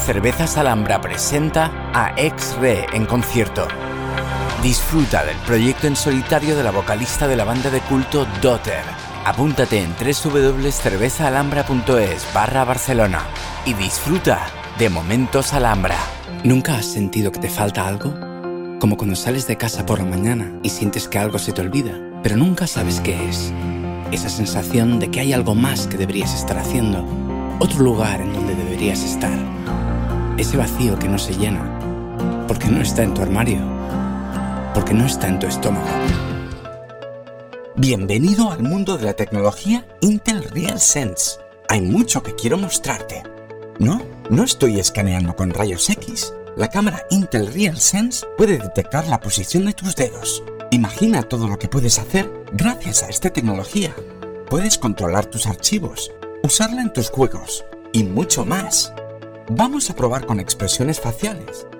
Cervezas Alhambra presenta a X-Re en concierto. Disfruta del proyecto en solitario de la vocalista de la banda de culto Daughter. Apúntate en www.cervezaalhambra.es/Barcelona y disfruta de momentos Alhambra. ¿Nunca has sentido que te falta algo? Como cuando sales de casa por la mañana y sientes que algo se te olvida, pero nunca sabes qué es. Esa sensación de que hay algo más que deberías estar haciendo, otro lugar en donde deberías estar. Ese vacío que no se llena, porque no está en tu armario, porque no está en tu estómago. Bienvenido al mundo de la tecnología Intel RealSense. Hay mucho que quiero mostrarte. No estoy escaneando con rayos X. La cámara Intel RealSense puede detectar la posición de tus dedos. Imagina todo lo que puedes hacer gracias a esta tecnología. Puedes controlar tus archivos, usarla en tus juegos y mucho más. Vamos a probar con expresiones faciales.